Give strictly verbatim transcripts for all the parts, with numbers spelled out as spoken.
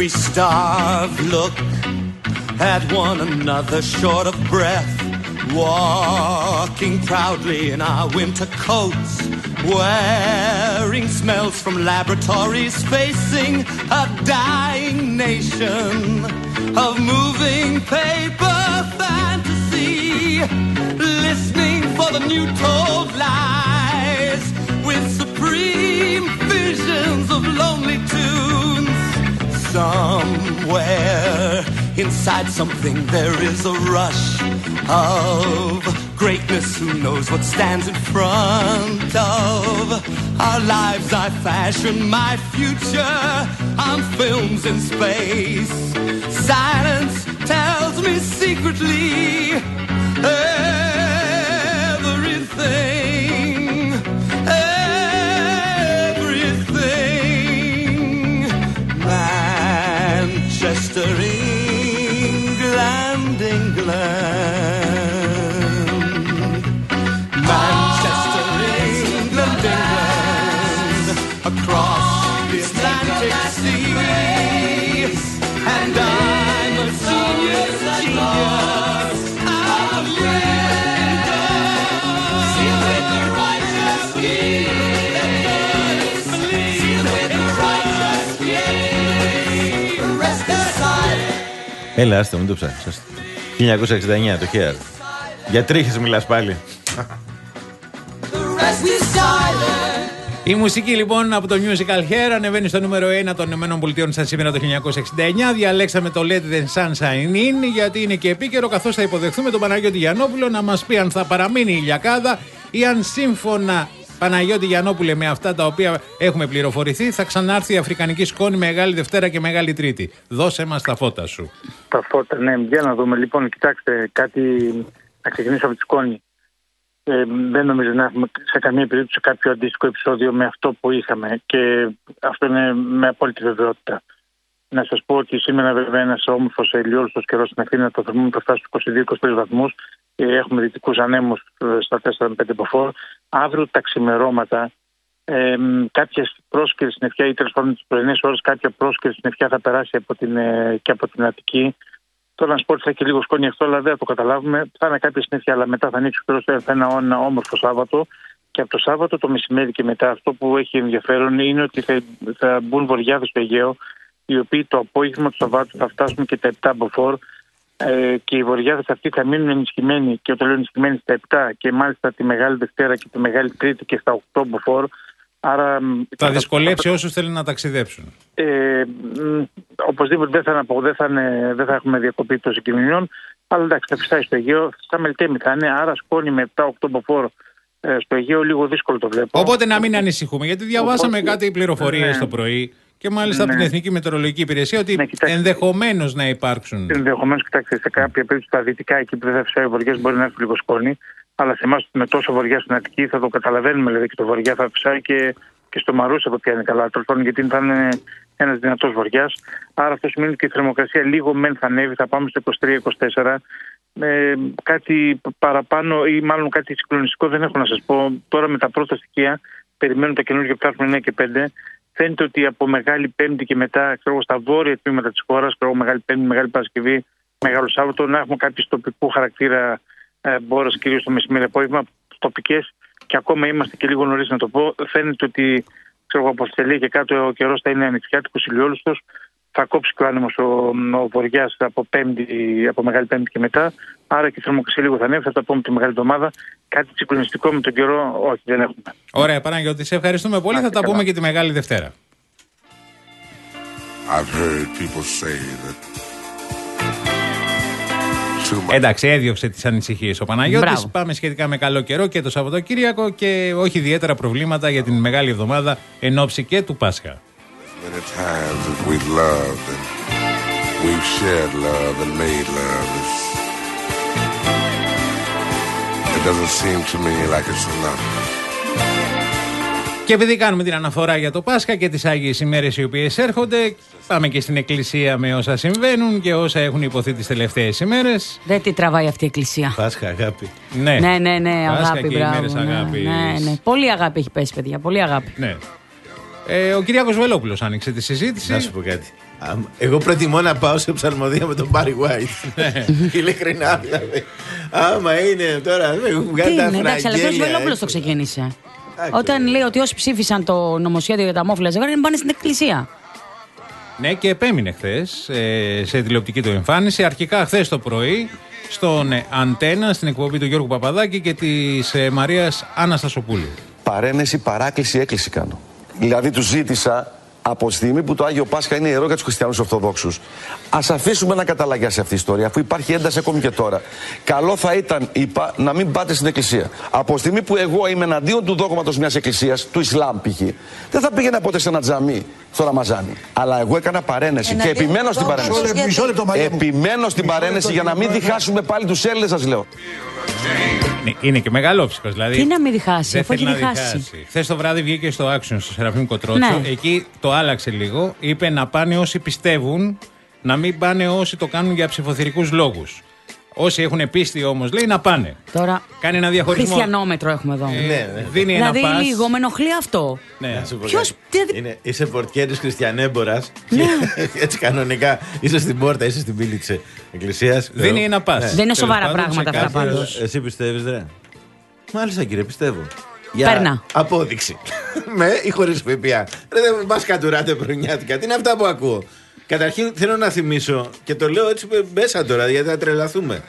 We starve, look at one another short of breath, walking proudly in our winter coats, wearing smells from laboratories, facing a dying nation of moving paper fantasy, listening for the new told lies with supreme visions of lonely tunes. Somewhere inside something there is a rush of greatness. Who knows what stands in front of our lives? I fashion my future on films in space. Silence tells me secretly everything, everything. Manchester, England, England. Manchester, England, England. Across the Atlantic Sea. And I'm a genius, genius. I'm sealed with the righteous key. Sealed with the righteous key. Rest aside. Έλα, άστα, μην το ψάχνεις. χίλια εννιακόσια εξήντα εννιά, το χέρι. Για τρίχες μιλάς πάλι. Η μουσική λοιπόν από το Musical Hair ανεβαίνει στο νούμερο ένα των ΗΠΑ σαν σήμερα το χίλια εννιακόσια εξήντα εννιά. Διαλέξαμε το Let the Sunshine In γιατί είναι και επίκαιρο, καθώς θα υποδεχθούμε τον Παναγιώτη Γιαννόπουλο να μας πει αν θα παραμείνει η ηλιακάδα ή αν σύμφωνα, Παναγιώτη Γιαννόπουλε, με αυτά τα οποία έχουμε πληροφορηθεί, θα ξανάρθει η Αφρικανική σκόνη Μεγάλη Δευτέρα και Μεγάλη Τρίτη. Δώσε μας τα φώτα σου. Τα φώτα, ναι, για να δούμε. Λοιπόν, κοιτάξτε, κάτι να ξεκινήσω από τη σκόνη. Ε, δεν νομίζω να έχουμε σε καμία περίπτωση κάποιο αντίστοιχο επεισόδιο με αυτό που είχαμε και αυτό είναι με απόλυτη βεβαιότητα. Να σας πω ότι σήμερα βέβαια ένας όμορφος ηλιόλουστος καιρός στην Αθήνα, το θερμόμετρο θα φτάσει στους είκοσι δύο είκοσι τρεις βαθμούς. Έχουμε δυτικούς ανέμους στα τέσσερα με πέντε μποφόρ. Αύριο τα ξημερώματα, ε, κάποιες πρόσκαιρες συννεφιά ή τέλος πάντων τις πρωινές ώρες, κάποια πρόσκαιρη συννεφιά θα περάσει από την, ε, και από την Αττική. Τώρα να σου πω ότι θα έχει λίγο σκόνη αυτό, αλλά δεν θα το καταλάβουμε. Θα είναι κάποια συννεφιά, αλλά μετά θα ανοίξει ο καιρός, θα είναι ένα όμορφο Σάββατο. Και από το Σάββατο το μεσημέρι και μετά, αυτό που έχει ενδιαφέρον είναι ότι θα, θα μπουν βοριάδες στο Αιγαίο, οι οποίοι το απόγευμα του Σαββάτου θα φτάσουν και τα επτά μποφόρ. Ε, και οι βοριάδες αυτοί θα μείνουν ενισχυμένοι, και όταν λέω ενισχυμένοι, στα επτά και μάλιστα τη Μεγάλη Δευτέρα και τη Μεγάλη Τρίτη και στα οκτώ μποφόρ. Άρα, θα δυσκολέψει θα... όσους θέλουν να ταξιδέψουν. Ε, οπωσδήποτε δεν θα, δεν, θα είναι, δεν θα έχουμε διακοπή των συγκοινωνιών, αλλά εντάξει, θα φυσάει στο Αιγαίο, στα Μελτέμι θα είναι, άρα σκόνη με επτά οκτώ μποφόρ ε, στο Αιγαίο, λίγο δύσκολο το βλέπω. Οπότε να μην ανησυχούμε, γιατί διαβάσαμε Οπότε, κάτι πληροφορίες ναι. το πρωί. Και μάλιστα ναι. από την Εθνική Μετεωρολογική Υπηρεσία ότι ναι, ενδεχομένως να υπάρξουν. Ενδεχομένως, κοιτάξτε, σε κάποια περίπτωση στα δυτικά, εκεί που δεν θα φυσάει ο βοριάς, μπορεί να έχει λίγο σκόνη. Αλλά σε εμάς με τόσο βοριά στην Αττική θα το καταλαβαίνουμε, δηλαδή και το βοριά θα φυσάει και, και στο Μαρούσι θα πιάνει καλά. Τέλος γιατί θα είναι ένας δυνατός βοριάς. Άρα αυτό σημαίνει ότι η θερμοκρασία λίγο μεν θα ανέβει, θα πάμε στο είκοσι τρία είκοσι τέσσερα. Ε, κάτι παραπάνω ή μάλλον κάτι συγκλονιστικό δεν έχω να σας πω. Τώρα με τα πρώτα στοιχεία, περιμένουν τα καινούργια που θα έρθουν εννιά και πέντε. Φαίνεται ότι από Μεγάλη Πέμπτη και μετά, ξέρω, στα βόρεια τμήματα της χώρας, ξέρω, Μεγάλη Πέμπτη, Μεγάλη Παρασκευή, Μεγάλο Σάββατο, να έχουμε κάποιες τοπικού χαρακτήρα ε, μπόρες, κυρίως το μεσημέρι απόγευμα, τοπικές, και ακόμα είμαστε και λίγο νωρίς να το πω. Φαίνεται ότι, ξέρω, από Αυστραλία και κάτω ο καιρός θα είναι ανοιξιάτικος, ηλιόλουστος. Θα κόψει και ο άνεμος ο, ο βοριάς από, από Μεγάλη Πέμπτη και μετά. Άρα και η θερμοκρασία λίγο θα ανέβει. Θα τα πούμε τη Μεγάλη Εβδομάδα. Κάτι συγκλονιστικό με τον καιρό, όχι, δεν έχουμε. Ωραία, Παναγιώτη, σε ευχαριστούμε πολύ. Άρα, θα τα καλά. πούμε και τη Μεγάλη Δευτέρα. Εντάξει, έδιωξε τις ανησυχίες ο Παναγιώτης. Μπράβο. Πάμε σχετικά με καλό καιρό και το Σαββατοκύριακο και όχι ιδιαίτερα προβλήματα για την Μεγάλη Εβδομάδα εν ώψη και του Πάσχα. Many times that we've loved and we've shared love and made love. It doesn't seem to me like it's enough. Και επειδή κάνουμε την αναφορά για το Πάσχα και τις Άγιες ημέρες οι οποίες έρχονται, πάμε και στην Εκκλησία με όσα συμβαίνουν και όσα έχουν υποθεί τις τελευταίες ημέρες. Δεν τη τραβάει αυτή η Εκκλησία. Πάσχα, αγάπη. Ναι, ναι, ναι, ναι, Πάσχα αγάπη, και μπράβο. ημέρες Ναι, αγάπης. ναι, ναι. Πολύ αγάπη έχει πέσει, παιδιά, πολύ αγάπη. Ναι. Ε, ο Κυριάκος Βελόπουλος άνοιξε τη συζήτηση. Να σου πω κάτι. Εγώ προτιμώ να πάω σε ψαλμοδία με τον Μπάρι Γουάιτ. Ειλικρινά δηλαδή. Άμα είναι τώρα. Τι είναι, εντάξει, αλλά ποιος Βελόπουλος το ξεκίνησε. Όταν λέει ότι όσοι ψήφισαν το νομοσχέδιο για τα αμόφυλα ζευγάρια πάνε στην εκκλησία. Ναι, και επέμεινε χθες σε τηλεοπτική του εμφάνιση. Αρχικά χθες το πρωί στον Αντένα, στην εκπομπή του Γιώργου Παπαδάκη και της Μαρίας Αναστασοπούλου. Παρένεση, παράκληση, έκκληση κάνω. Δηλαδή του ζήτησα από τη στιγμή που το Άγιο Πάσχα είναι ιερό για τους χριστιανούς Ορθοδόξους. Ας αφήσουμε να καταλαγιάσει αυτή η ιστορία, αφού υπάρχει ένταση ακόμη και τώρα. Καλό θα ήταν, είπα, να μην πάτε στην εκκλησία. Από τη στιγμή που εγώ είμαι εναντίον του δόγματος μιας εκκλησίας, του Ισλάμ π.χ., δεν θα πήγαινα ποτέ σε ένα τζαμί στο Ραμαζάνι. Αλλά εγώ έκανα παρένεση και επιμένω στην παρένεση. Επιμένω στην παρένεση για να μην διχάσουμε πάλι τους Έλληνες, σας λέω. Είναι και μεγαλόψυχος, δηλαδή. Τι να μην διχάσει, αφού έχει διχάσει. Χθες το βράδυ βγήκε στο Action, στο Σεραφείμ Κοτρότσο. Ναι. Εκεί το άλλαξε λίγο. Είπε να πάνε όσοι πιστεύουν, να μην πάνε όσοι το κάνουν για ψηφοθυρικούς λόγους. Όσοι έχουν πίστη όμως, λέει, να πάνε. Τώρα, κάνει ένα διαχωρισμό. Χριστιανόμετρο έχουμε εδώ. Ε, ναι, ναι. Δίνει δηλαδή, ένα πας. λίγο με ενοχλεί αυτό. Ναι. Ποιος, είναι, είσαι πορτιέρης χριστιανέμπορας. Ναι. Έτσι κανονικά είσαι στην πόρτα, είσαι στην πύλη της εκκλησίας. Δίνει ένα πας. Ναι. Δεν είναι σοβαρά πράγματα αυτά πάντως. Εσύ πιστεύεις, ρε? Μάλιστα, κύριε, πιστεύω. Παίρνα. Απόδειξη. Με ή χωρίς ΦΠΑ. Δεν μας κατουράτε προνιάτικα. Τι είναι αυτά που ακούω. Καταρχήν θέλω να θυμίσω, και το λέω έτσι μέσα τώρα γιατί θα τρελαθούμε.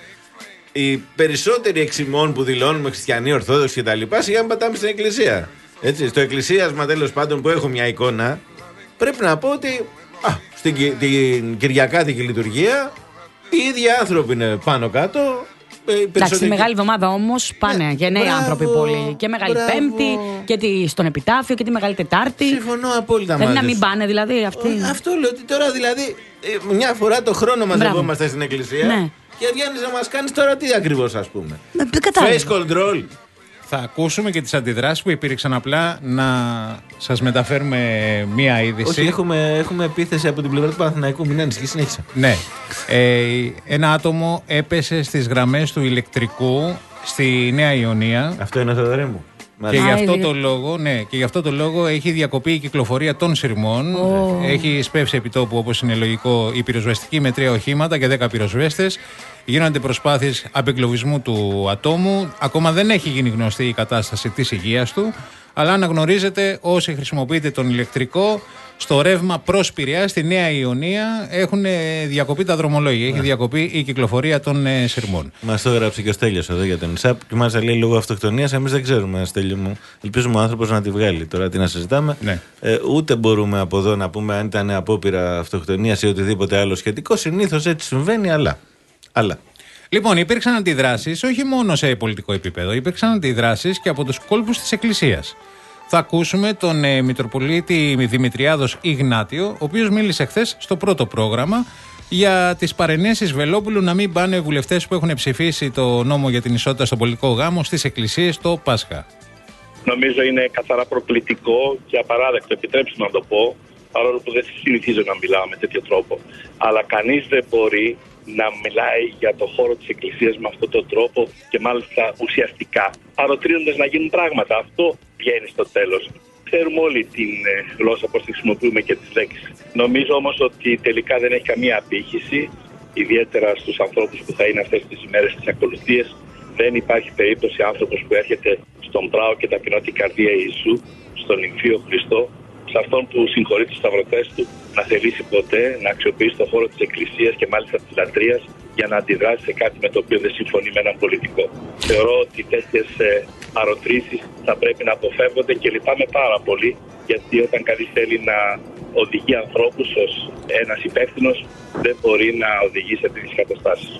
Οι περισσότεροι εξημών που δηλώνουμε χριστιανοί, Ορθόδοξοι κτλ. Σιγά πατάμε στην εκκλησία. Έτσι, στο εκκλησίασμα τέλος πάντων που έχω μια εικόνα, πρέπει να πω ότι α, στην την Κυριακάτικη λειτουργία οι ίδιοι άνθρωποι είναι πάνω κάτω. Εντάξει, τη Μεγάλη Εβδομάδα όμως πάνε ναι, και νέοι μπράβο, άνθρωποι πολύ. Και Μεγάλη μπράβο. Πέμπτη και τη, στον Επιτάφιο και τη Μεγάλη Τετάρτη. Συμφωνώ απόλυτα μαζί. Δεν να μην πάνε δηλαδή αυτοί. Ο, αυτό λέω ότι τώρα δηλαδή μια φορά το χρόνο μαζευόμαστε στην εκκλησία ναι. και βγαίνεις να μας κάνεις τώρα τι ακριβώς, ας πούμε. Face control. Θα ακούσουμε και τις αντιδράσεις που υπήρξαν, απλά να σας μεταφέρουμε μία είδηση. Όχι, έχουμε, έχουμε επίθεση από την πλευρά του Παναθηναϊκού, μην ανησυχείς, συνέχισα. Ναι. Ε, ένα άτομο έπεσε στις γραμμές του ηλεκτρικού στη Νέα Ιωνία. Αυτό είναι, Θοδωρή μου. Και γι' αυτό το λόγο, ναι, και γι' αυτό το λόγο έχει διακοπεί η κυκλοφορία των σειρμών. Oh. Έχει σπεύσει επιτόπου, όπως είναι λογικό, η πυροσβεστική με τρία οχήματα και δέκα πυροσβέστες. Γίνονται προσπάθειες απεγκλωβισμού του ατόμου. Ακόμα δεν έχει γίνει γνωστή η κατάσταση της υγείας του, αλλά αναγνωρίζεται όσοι χρησιμοποιείτε τον ηλεκτρικό στο ρεύμα προς Πειραιά, στη Νέα Ιωνία, έχουν διακοπεί τα δρομολόγια. Έχει διακοπεί η κυκλοφορία των ε, σειρμών. Μας το έγραψε και ο Στέλιος εδώ για τον ΙΣΑΠ και μάλιστα λέει λόγω αυτοκτονίας. Εμείς δεν ξέρουμε, Στέλιο μου. Ελπίζουμε ο άνθρωπος να τη βγάλει. Τώρα τι να συζητάμε. Ναι. Ε, ούτε μπορούμε από εδώ να πούμε αν ήταν απόπειρα αυτοκτονίας ή οτιδήποτε άλλο σχετικό. Συνήθως έτσι συμβαίνει, αλλά. αλλά. Λοιπόν, υπήρξαν αντιδράσεις όχι μόνο σε πολιτικό επίπεδο, υπήρξαν αντιδράσεις και από τους κόλπους της Εκκλησίας. Θα ακούσουμε τον ε, Μητροπολίτη Δημητριάδος Ιγνάτιο, ο οποίος μίλησε χθες στο πρώτο πρόγραμμα για τις παρενέσεις Βελόπουλου να μην πάνε βουλευτές που έχουν ψηφίσει το νόμο για την ισότητα στον πολιτικό γάμο στις εκκλησίες το Πάσχα. Νομίζω είναι καθαρά προκλητικό και απαράδεκτο, επιτρέψτε να το πω, παρόλο που δεν συνηθίζω να μιλάω με τέτοιο τρόπο. Αλλά κανείς δεν μπορεί να μιλάει για το χώρο της Εκκλησίας με αυτόν τον τρόπο και μάλιστα ουσιαστικά, παροτρύνοντας να γίνουν πράγματα. Αυτό βγαίνει στο τέλος. Ξέρουμε όλοι την γλώσσα πώς τη χρησιμοποιούμε και τις λέξεις. Νομίζω όμως ότι τελικά δεν έχει καμία απήχηση, ιδιαίτερα στους ανθρώπους που θα είναι αυτές τις ημέρες τις ακολουθίες. Δεν υπάρχει περίπτωση άνθρωπος που έρχεται στον πράο και ταπεινώ την καρδία Ιησού, στον νυμφίο Χριστό, σε αυτόν που συγχωρεί τους σταυρωτές του, να θελήσει ποτέ να αξιοποιήσει το χώρο της Εκκλησίας και μάλιστα της λατρείας για να αντιδράσει σε κάτι με το οποίο δεν συμφωνεί με έναν πολιτικό. Θεωρώ ότι τέτοιες ε, παροτρήσεις θα πρέπει να αποφεύγονται και λυπάμαι πάρα πολύ, γιατί όταν κανείς θέλει να οδηγεί ανθρώπους ως ένας υπεύθυνος, δεν μπορεί να οδηγεί σε τέτοιες καταστάσεις.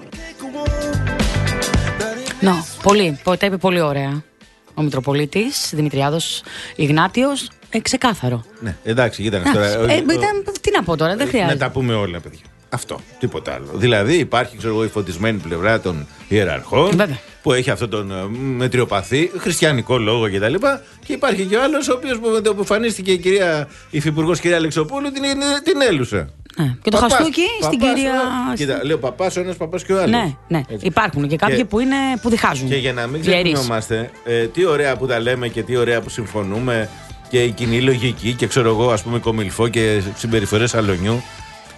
No, πολύ, τα είπε πολύ ωραία ο Μητροπολίτης Δημητριάδος Ιγνάτιος. Ε, ξεκάθαρο. Ναι, εντάξει, κοίταξε τώρα. Ε, ήταν, τι να πω τώρα, δεν χρειάζεται. Να τα πούμε όλα, παιδιά. Αυτό, τίποτα άλλο. Δηλαδή υπάρχει, ξέρω εγώ, η φωτισμένη πλευρά των ιεραρχών, Βέβαια. που έχει αυτόν τον μετριοπαθή, χριστιανικό λόγο κτλ. Και, και υπάρχει και ο άλλος, ο οποίος με το που εμφανίστηκε η κυρία Υφυπουργός κυρία Αλεξοπούλου, την, την έλουσε. Ναι. Και το παπάς, χαστούκι παπάς, στην παπάς, κυρία. Κοίτα, λέω παπάς ο ένας, παπάς και ο άλλος. Ναι, ναι. Υπάρχουν και κάποιοι και, που, είναι, που διχάζουν. Και για να μην ξεχνιόμαστε, ε, τι ωραία που τα λέμε και τι ωραία που συμφωνούμε και η κοινή λογική και ξέρω εγώ, ας πούμε, κομιλφό και συμπεριφορές αλωνιού.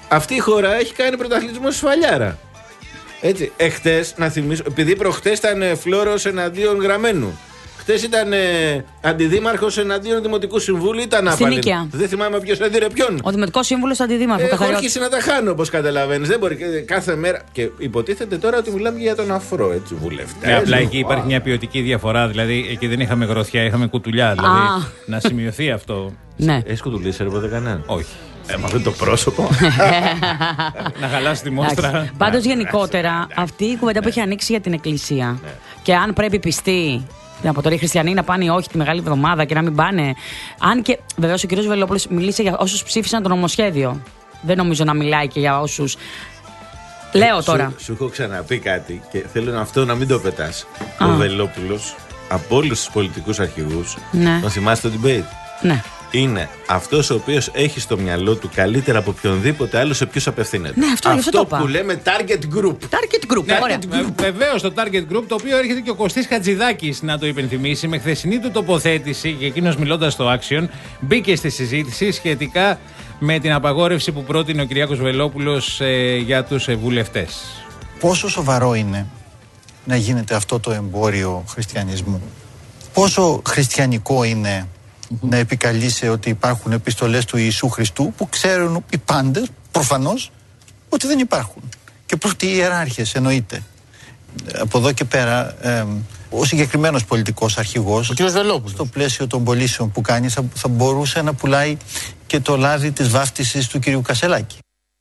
αυτή η χώρα έχει κάνει πρωταθλητισμό στη σφαλιάρα. Έτσι. Εχθές, να θυμίσω, επειδή προχτές ήταν Φλόρος εναντίον Γραμμένου. Χτες ήταν ε, αντιδήμαρχος εναντίον Δημοτικού Συμβούλου, ήταν στην άπαλη. Νίκαια. Δεν θυμάμαι ποιος έδινε ποιον. Ο Δημοτικός Σύμβουλος αντιδήμαρχο. Έχω αρχίσει να τα χάνω, όπως καταλαβαίνεις. Δεν μπορεί κάθε μέρα. Και υποτίθεται τώρα ότι μιλάμε για τον αφρό, έτσι, βουλευτές. Ναι, απλά εκεί υπάρχει μια ποιοτική διαφορά. Δηλαδή, εκεί δεν είχαμε γροθιά, είχαμε κουτουλιά. Δηλαδή, Α. να σημειωθεί αυτό. Ναι. Έχεις κουτουλήσει ρε ποτέ κανέναν? Όχι. Ε, μα δεν το πρόσωπο. Να χαλάσει τη μόστρα. Πάντω γενικότερα αυτή η κουβέντα που έχει ανοίξει για την Εκκλησία και αν πρέπει πιστοί από τώρα οι χριστιανοί να πάνε ή όχι τη Μεγάλη Εβδομάδα και να μην πάνε. Αν και βεβαίως ο κ. Βελόπουλος μίλησε για όσους ψήφισαν το νομοσχέδιο. Δεν νομίζω να μιλάει και για όσους. Λέω τώρα. Σου, σου έχω ξαναπεί κάτι και θέλω αυτό να μην το πετάς. Ο Βελόπουλος από όλους τους πολιτικούς αρχηγούς, ναι. τον θυμάστε το debate. Ναι. Είναι αυτός ο οποίος έχει στο μυαλό του καλύτερα από οποιονδήποτε άλλο σε ποιους απευθύνεται. Ναι, αυτό, αυτό αυτό το που λέμε target group. Target group, Ναι, ωραία. βεβαίως το target group, το οποίο έρχεται και ο Κωστής Χατζηδάκης να το υπενθυμίσει με χθεσινή του τοποθέτηση και εκείνος μιλώντας στο Action μπήκε στη συζήτηση σχετικά με την απαγόρευση που πρότεινε ο Κυριάκος Βελόπουλος ε, για τους ε, βουλευτές. Πόσο σοβαρό είναι να γίνεται αυτό το εμπόριο χριστιανισμού? Πόσο χριστιανικό είναι mm-hmm. να επικαλείσαι ότι υπάρχουν επιστολές του Ιησού Χριστού που ξέρουν οι πάντες προφανώς ότι δεν υπάρχουν? Και πρώτοι οι ιεράρχες εννοείται. Από εδώ και πέρα ε, ο συγκεκριμένος πολιτικός αρχηγός, ο κ. Βελόπουλος, στο πλαίσιο των πωλήσεων που κάνει θα, θα μπορούσε να πουλάει και το λάδι της βάφτισης του κ. Κασελάκη.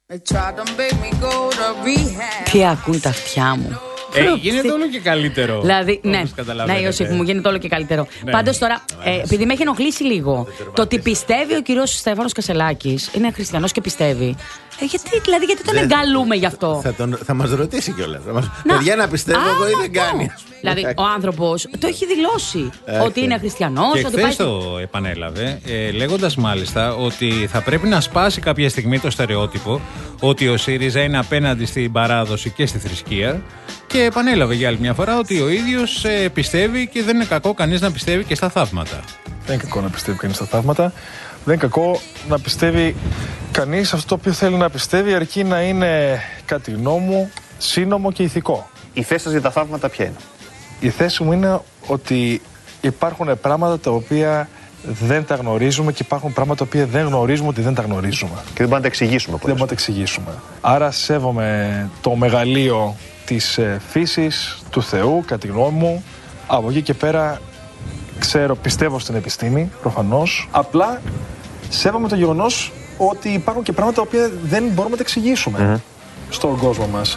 Τι ακούν τα αυτιά μου. Ε, γίνεται όλο και καλύτερο. Δηλαδή, ναι, ναι, Ιωσήφ μου, γίνεται όλο και καλύτερο. Ναι. Πάντως τώρα, ε, επειδή με έχει ενοχλήσει λίγο, το ότι πιστεύει ο κύριος Στέφανος Κασελάκης, είναι χριστιανός και πιστεύει. Ε, γιατί, δηλαδή, γιατί τον εγκαλούμε γι' αυτό? Θα, τον, θα μας ρωτήσει κιόλας. Παιδιά, να πιστεύω εγώ ή δεν κάνει. Δηλαδή, ο άνθρωπος το έχει δηλώσει ότι είναι χριστιανός. Και ότι χθες πάει... το επανέλαβε, ε, λέγοντας μάλιστα ότι θα πρέπει να σπάσει κάποια στιγμή το στερεότυπο ότι ο ΣΥΡΙΖΑ είναι απέναντι στην παράδοση και στη θρησκεία. Και επανέλαβε για άλλη μια φορά ότι ο ίδιος ε, πιστεύει και δεν είναι κακό κανείς να πιστεύει και στα θαύματα. Δεν είναι κακό να πιστεύει κανείς στα θαύματα. Δεν είναι κακό να πιστεύει κανείς αυτό το οποίο θέλει να πιστεύει, αρκεί να είναι κάτι νόμου, σύνομο και ηθικό. Η θέση σας για τα θαύματα ποια είναι? Η θέση μου είναι ότι υπάρχουν πράγματα τα οποία δεν τα γνωρίζουμε και υπάρχουν πράγματα τα οποία δεν γνωρίζουμε ότι δεν τα γνωρίζουμε. Και δεν μπορούμε να τα εξηγήσουμε. Δεν μπορούμε να τα εξηγήσουμε. Άρα σέβομαι το μεγαλείο της φύσης, του Θεού, κατά τη γνώμη μου. Από εκεί και πέρα ξέρω, πιστεύω στην επιστήμη, προφανώς. Απλά σέβομαι το γεγονός ότι υπάρχουν και πράγματα τα οποία δεν μπορούμε να τα εξηγήσουμε mm-hmm. στον κόσμο μας.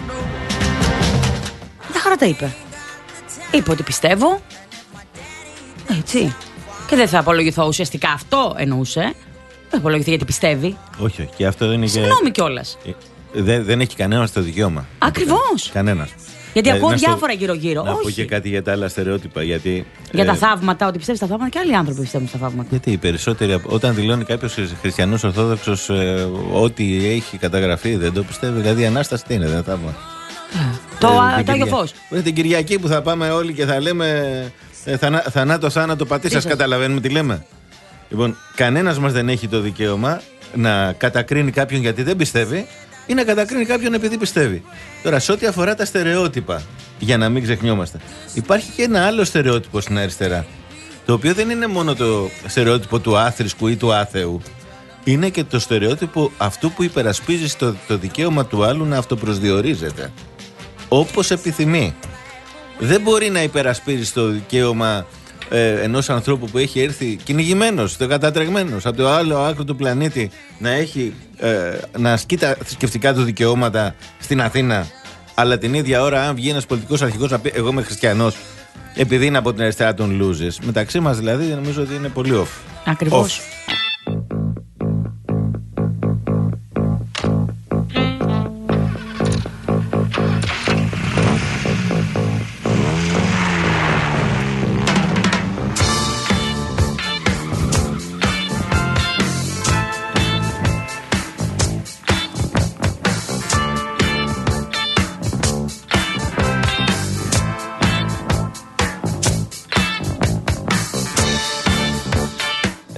Μια χαρά τα είπε. Είπε ότι πιστεύω. Έτσι. Και δεν θα απολογηθώ ουσιαστικά. Αυτό εννοούσε. Δεν θα απολογηθεί γιατί πιστεύει. Όχι, όχι. Και αυτό δεν είναι. Συγγνώμη κιόλας. Δεν, δεν έχει κανένας το δικαίωμα. Ακριβώς. Κανένας. Γιατί δηλαδή, ακούω στο... διάφορα γύρω-γύρω. Να Όχι. πω και κάτι για τα άλλα στερεότυπα. Γιατί, για ε... τα θαύματα, ότι πιστεύει στα θαύματα και άλλοι άνθρωποι πιστεύουν στα θαύματα. Γιατί οι περισσότεροι, όταν δηλώνει κάποιος χριστιανός Ορθόδοξος ε, ό,τι έχει καταγραφεί, δεν το πιστεύει. Δηλαδή η Ανάσταση τι είναι, δεν θαύμα. Ε, το ε, το Άγιο Φως. Την Κυριακή που θα πάμε όλοι και θα λέμε ε, θανά, θανάτο, θάνατο, πατή σας, καταλαβαίνουμε τι λέμε. Λοιπόν, κανένας μας δεν έχει το δικαίωμα να κατακρίνει κάποιον γιατί δεν πιστεύει ή να κατακρίνει κάποιον επειδή πιστεύει. Τώρα, σε ό,τι αφορά τα στερεότυπα, για να μην ξεχνιόμαστε, υπάρχει και ένα άλλο στερεότυπο στην αριστερά. Το οποίο δεν είναι μόνο το στερεότυπο του άθρησκου ή του άθεου. Είναι και το στερεότυπο αυτού που υπερασπίζει το, το δικαίωμα του άλλου να αυτοπροσδιορίζεται όπως επιθυμεί. Δεν μπορεί να υπερασπίζει το δικαίωμα ε, ενός ανθρώπου που έχει έρθει κυνηγημένος, κατατρεγμένος από το άλλο άκρο του πλανήτη να, έχει, ε, να ασκεί τα θρησκευτικά του δικαιώματα στην Αθήνα, αλλά την ίδια ώρα αν βγει ένας πολιτικός αρχηγός να πει εγώ είμαι χριστιανός επειδή είναι από την αριστερά των λούζες. Μεταξύ μας δηλαδή νομίζω ότι είναι πολύ off. Ακριβώς. Off.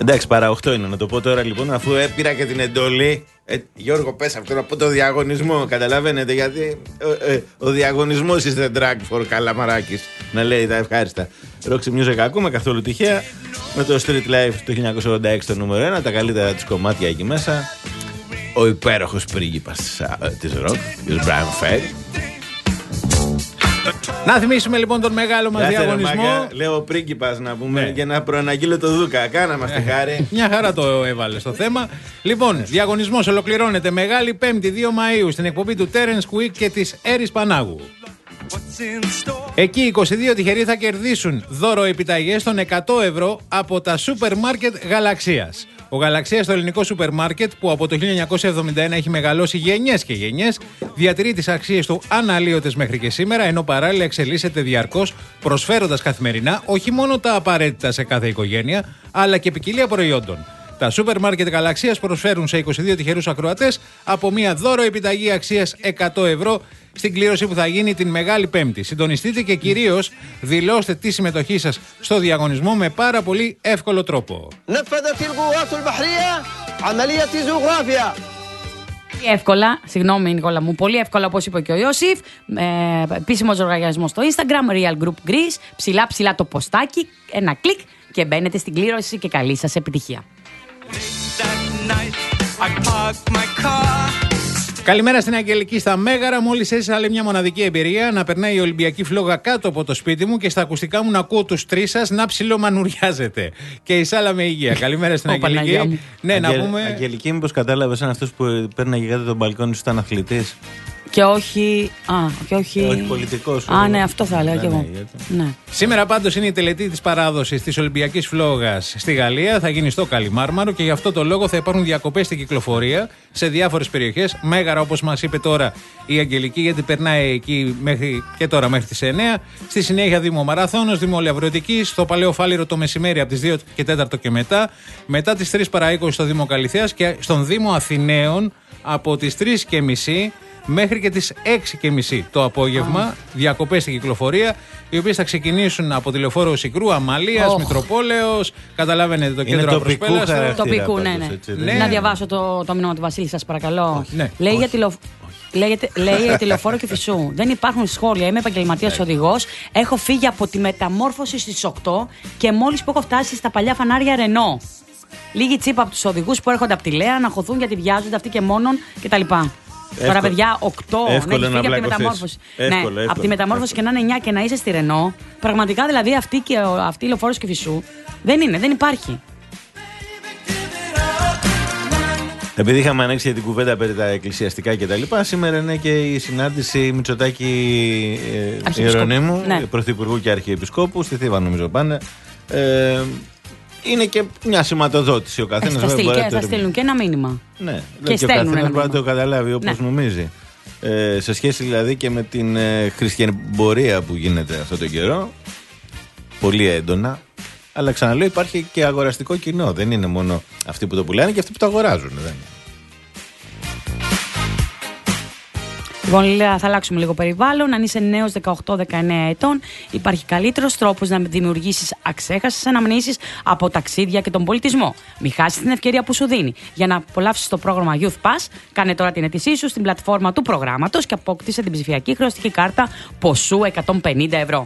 Εντάξει, παρά οκτώ είναι να το πω τώρα λοιπόν, αφού πήρα και την εντολή. Ε, Γιώργο, πες αυτό από το διαγωνισμό. Καταλαβαίνετε, γιατί ε, ε, ο διαγωνισμός is the drug for Καλαμαράκης. Να λέει τα ευχάριστα. Roxy Music ακούμε καθόλου τυχαία. Με το Street Life το χίλια εννιακόσια ογδόντα έξι το νούμερο ένα. Τα καλύτερα της κομμάτια εκεί μέσα. Ο υπέροχος πρίγκιπας της rock, ο Brian Ferry. Να θυμίσουμε λοιπόν τον μεγάλο μας Λάτε, διαγωνισμό. Μάγκα, λέω πρίγκιπας να πούμε, ναι, για να προαναγγείλω το Δούκα. Κάνα μας τη χάρη. Μια χαρά το έβαλε στο θέμα. Λοιπόν, διαγωνισμός ολοκληρώνεται Μεγάλη Πέμπτη δύο Μαΐου στην εκπομπή του Terence Quick και της Έρης Πανάγου. Εκεί είκοσι δύο τυχεροί θα κερδίσουν δώρο επιταγές των εκατό ευρώ από τα σούπερ μάρκετ Γαλαξίας. Ο Γαλαξίας, το ελληνικό σούπερ μάρκετ που από το χίλια εννιακόσια εβδομήντα ένα έχει μεγαλώσει γενιές και γενιές, διατηρεί τις αξίες του αναλύωτες μέχρι και σήμερα, ενώ παράλληλα εξελίσσεται διαρκώς, προσφέροντας καθημερινά όχι μόνο τα απαραίτητα σε κάθε οικογένεια, αλλά και ποικιλία προϊόντων. Τα σούπερ μάρκετ Γαλαξίας προσφέρουν σε είκοσι δύο τυχερούς ακροατές από μια δώρο επιταγή αξίας εκατό ευρώ στην κλήρωση που θα γίνει την Μεγάλη Πέμπτη. Συντονιστείτε και κυρίως δηλώστε τη συμμετοχή σας στο διαγωνισμό με πάρα πολύ εύκολο τρόπο. Πολύ εύκολα, συγγνώμη Νικόλα μου, πολύ εύκολα όπως είπε και ο Ιώσιφ. Ε, επίσημος λογαριασμός στο Instagram, Real Group Greece, ψηλά ψηλά το ποστάκι, ένα κλικ και μπαίνετε στην κλήρωση και καλή σας επιτυχία. Καλημέρα στην Αγγελική στα Μέγαρα. Μόλις έζησα άλλη μια μοναδική εμπειρία να περνάει η Ολυμπιακή φλόγα κάτω από το σπίτι μου και στα ακουστικά μου να ακούω τους τρεις σας να ψιλομανουριάζετε. Και η σάλα με υγεία. Καλημέρα στην Αγγελική. Ναι, Αγγελ, να πούμε. Αγγελική, μήπως κατάλαβες αν αυτός που πέρναγε κάτω τον μπαλκόνι σου ήταν αθλητής. Και όχι. Α, και όχι. όχι πολιτικός. Α, ναι, αυτό θα έλεγα κι εγώ. Ναι. Σήμερα πάντως είναι η τελετή της παράδοσης της Ολυμπιακής Φλόγας στη Γαλλία. Θα γίνει στο Καλιμάρμαρο και γι' αυτό το λόγο θα υπάρχουν διακοπές στην κυκλοφορία σε διάφορες περιοχές. Μέγαρα, όπως μας είπε τώρα η Αγγελική, γιατί περνάει εκεί μέχρι, και τώρα μέχρι τις εννιά. Στη συνέχεια Δήμο Μαραθώνος, Δήμο Λεωβρωτικής, στο Παλαιό Φάληρο το μεσημέρι από τις δύο και τέσσερα και μετά. Μετά τις τρεις παρά είκοσι στο Δήμο Καλυθέας και στον Δήμο Αθηναίων από τις τρεις και μισή μέχρι και τις έξι και μισή το απόγευμα, διακοπές στην κυκλοφορία, οι οποίες θα ξεκινήσουν από τη λεωφόρο Σικρού, Αμαλίας, oh. Μητροπόλεως. Καταλαβαίνετε το κέντρο απροσπέλαστο. Τοπικού, ναι, ναι. ναι. Να διαβάσω το, το μήνυμα του Βασίλη, σας παρακαλώ. Ναι. Λέει, για τηλεο... Λέγεται, λέει για τηλεοφόρο και Φυσού. Δεν υπάρχουν σχόλια. Είμαι επαγγελματίας οδηγός. Έχω φύγει από τη μεταμόρφωση στις οκτώ και μόλις που έχω φτάσει στα παλιά φανάρια Ρενό. Λίγη τσίπα από τους οδηγούς που έρχονται από τη Λέα να χωθούν γιατί βιάζονται αυτοί και μόνον κτλ. Τώρα, παιδιά, οκτώ να έχει φύγει από τη μεταμόρφωση. Εύκολο, ναι, εύκολο, από τη μεταμόρφωση εύκολο. Και να είναι εννιά και να είσαι στη Ρενό. Πραγματικά δηλαδή αυτή, και, αυτή η λεωφόρος και Φυσού δεν είναι, δεν υπάρχει. Επειδή είχαμε ανοίξει για την κουβέντα περί τα εκκλησιαστικά κτλ., σήμερα είναι και η συνάντηση Μητσοτάκη ε, Ιερονύμου, ναι. Πρωθυπουργού και Αρχιεπισκόπου. Στη Θήβα νομίζω πάνε. Ε, είναι και μια σηματοδότηση ο καθένας. Θα, στείλ, θα στείλουν και ένα μήνυμα. Ναι, και, και ο καθένας μπορεί να το καταλάβει όπως ναι. νομίζει. Ε, σε σχέση δηλαδή και με την ε, χριστιανοπορία που γίνεται αυτόν τον καιρό, πολύ έντονα. Αλλά ξαναλέω, υπάρχει και αγοραστικό κοινό. Δεν είναι μόνο αυτοί που το πουλάνε και αυτοί που το αγοράζουν. Δεν. Λοιπόν, θα αλλάξουμε λίγο περιβάλλον. Αν είσαι νέος δεκαοκτώ δεκαεννέα ετών, υπάρχει καλύτερος τρόπος να δημιουργήσεις αξέχαστες αναμνήσεις από ταξίδια και τον πολιτισμό. Μην χάσεις την ευκαιρία που σου δίνει. Για να απολαύσεις το πρόγραμμα Youth Pass, κάνε τώρα την αίτησή σου στην πλατφόρμα του προγράμματος και απόκτησε την ψηφιακή χρεωστική κάρτα ποσού εκατόν πενήντα ευρώ.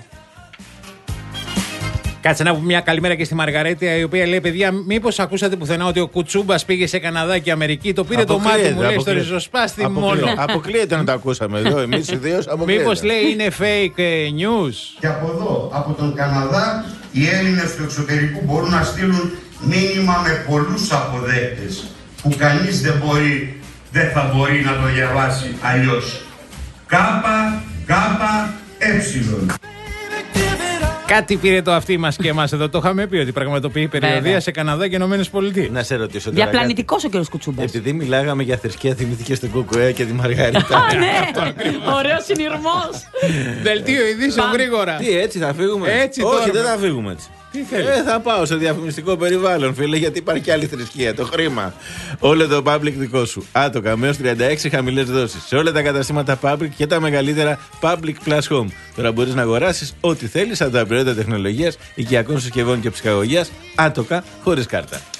Κάτσε να πούμε μια καλημέρα και στη Μαργαρέτη, η οποία λέει: παιδιά, μήπως ακούσατε πουθενά ότι ο Κουτσούμπας πήγε σε Καναδά και Αμερική? Το πήρε το μάτι μου, λέει, στο ριζοσπάστη μόνο. Αποκλείεται να το ακούσαμε εδώ, εμείς οι δύο. Μήπως λέει είναι fake news? Και από εδώ, από τον Καναδά, οι Έλληνες του εξωτερικού μπορούν να στείλουν μήνυμα με πολλούς αποδέκτες, που κανείς δεν μπορεί, δεν θα μπορεί να το διαβάσει αλλιώς. Κάπα, κάπα, έψιλον. Κάτι πήρε το αυτί μας και εμάς εδώ. Το είχαμε πει ότι πραγματοποιεί περιοδεία σε Καναδά και Ηνωμένες Πολιτείες. Να σε ρωτήσω τώρα. Διαπλανητικός ο κ. Κουτσούμπας. Επειδή μιλάγαμε για θρησκεία, θυμήθηκε στον Κουκουέ και τη Μαργαρίτα. Α, ναι! Ωραίος συνειρμός. Δελτίο ειδήσεων γρήγορα. Τι, έτσι θα φύγουμε? Έτσι Όχι, τώρα. δεν θα φύγουμε έτσι. Τι θέλει? Ε, θα πάω στο διαφημιστικό περιβάλλον, φίλε, γιατί υπάρχει και άλλη θρησκεία. Το χρήμα. Όλο το public δικό σου. Άτοκα με έως τριάντα έξι χαμηλές δόσεις. Σε όλα τα καταστήματα public και τα μεγαλύτερα public plus home. Τώρα μπορείς να αγοράσεις ό,τι θέλεις από τα προϊόντα τεχνολογίας, οικιακών συσκευών και ψυχαγωγίας. Άτοκα χωρίς κάρτα.